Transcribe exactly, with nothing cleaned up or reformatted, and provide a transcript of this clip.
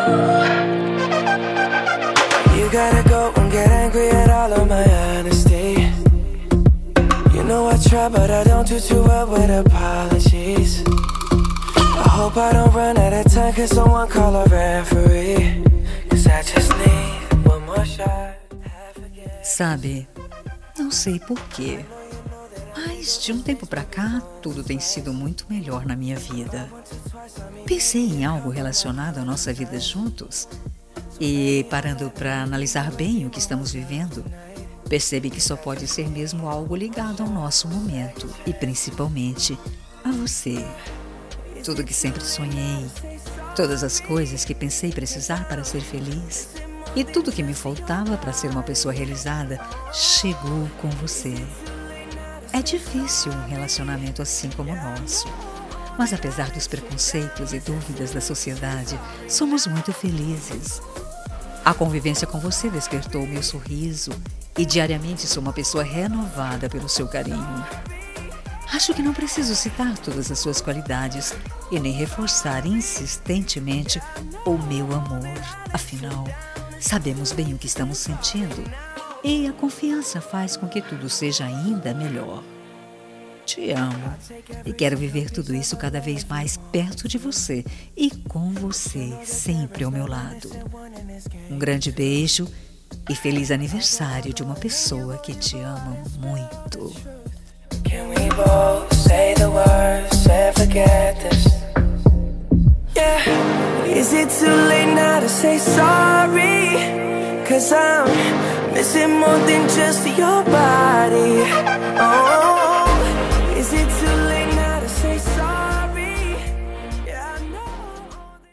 You gotta go and get angry at all of my honesty. You know I try, but I don't do too well with apologies. I hope I don't run out of time, cause someone call a referee. Cause I just need one more shot. Sabe, não sei porquê, mas de um tempo pra cá, tudo tem sido muito melhor na minha vida. Pensei em algo relacionado à nossa vida juntos e, parando pra analisar bem o que estamos vivendo, percebi que só pode ser mesmo algo ligado ao nosso momento e principalmente a você. Tudo que sempre sonhei, todas as coisas que pensei precisar para ser feliz e tudo que me faltava para ser uma pessoa realizada chegou com você. É difícil um relacionamento assim como o nosso, mas apesar dos preconceitos e dúvidas da sociedade, somos muito felizes. A convivência com você despertou o meu sorriso e diariamente sou uma pessoa renovada pelo seu carinho. Acho que não preciso citar todas as suas qualidades e nem reforçar insistentemente o meu amor. Afinal, sabemos bem o que estamos sentindo e a confiança faz com que tudo seja ainda melhor. Te amo e quero viver tudo isso cada vez mais perto de você e com você sempre ao meu lado. Um grande beijo e feliz aniversário de uma pessoa que te ama muito. Can we both say the words and forget this? Yeah. Is it too late now to say sorry? Cause I'm missing more than just your body. Oh.